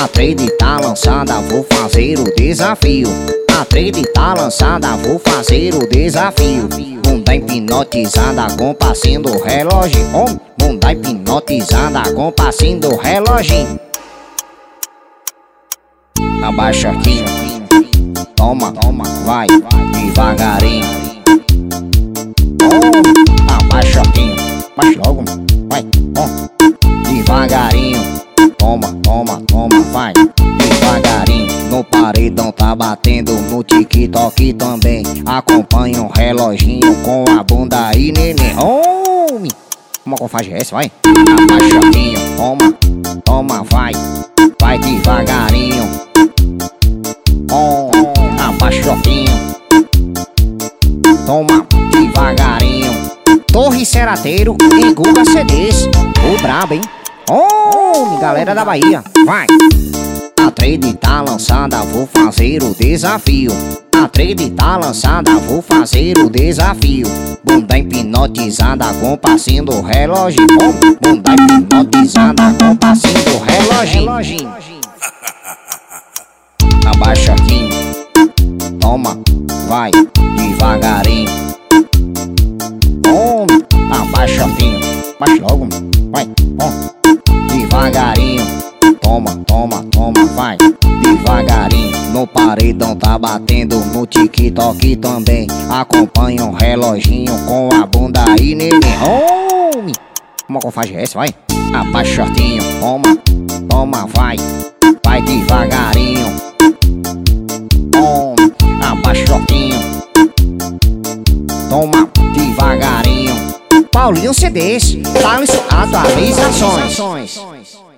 A trade tá lançada, vou fazer o desafio. A trade tá lançada, vou fazer o desafio. Bunda hipnotizada com passinho do relógio. Bunda hipnotizada com passinho do relógio. Abaixa aqui, toma, toma, vai, devagarinho. Abaixa aqui, baixa logo, vai, devagarinho. Toma, toma, toma, vai, devagarinho. No paredão tá batendo, no TikTok também. Acompanha um reloginho com a bunda aí, neném. Como que eu faço essa, vai? Abaixa aqui, toma, toma, vai, vai devagarinho. Abaixa aqui, toma, devagarinho. Torre Cerateiro e Guga CDs, o brabo, hein? Galera da Bahia, vai! A trade tá lançada, vou fazer o desafio. A trade tá lançada, vou fazer o desafio. Bunda hipnotizada com passinho do relógio. Bunda hipnotizada com passinho do relógio. Abaixa aqui, toma, vai, devagarinho. Abaixa aqui, baixa logo, vai, devagarinho. Toma, toma, toma, vai, devagarinho. No paredão tá batendo, no TikTok também. Acompanha um reloginho com a bunda aí, neném. Como que eu faço essa, vai? Abaixa shortinho, toma, toma, vai, vai devagarinho. Abaixa shortinho, toma, devagarinho. Paulinho CDs, Thales Atualizações.